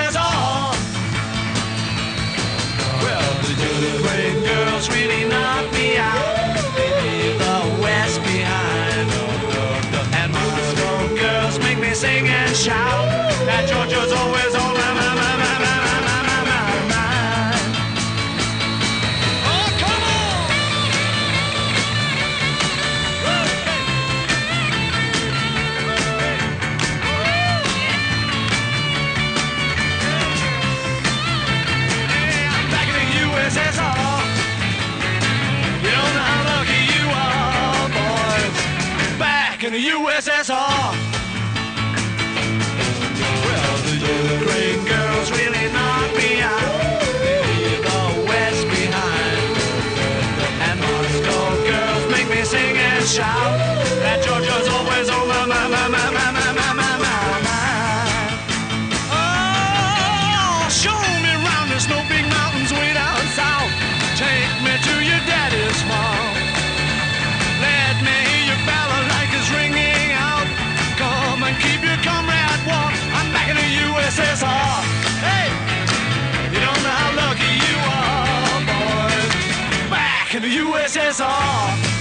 USSR. Well, the Ukraine girls really knock me out. They leave the West behind. And Moscow girls make me sing and shout. And Georgia's always on my mind. Oh, come on! Hey, I'm back in the USSR. You don't know how lucky you are, boys. Back in the USSR. Well, the Ukraine girls really knock me out. They leave the West behind. And Moscow girls make me sing and shout. And Georgia's always on my mind. Oh, show me round, there's no big mountains way down south. Take me to your daddy's farm. Let me hear your balalaikas ringing out. Come and keep your comrade warm. I'm back in the USSR. Hey, you don't know how lucky you are, boys. Back in the USSR.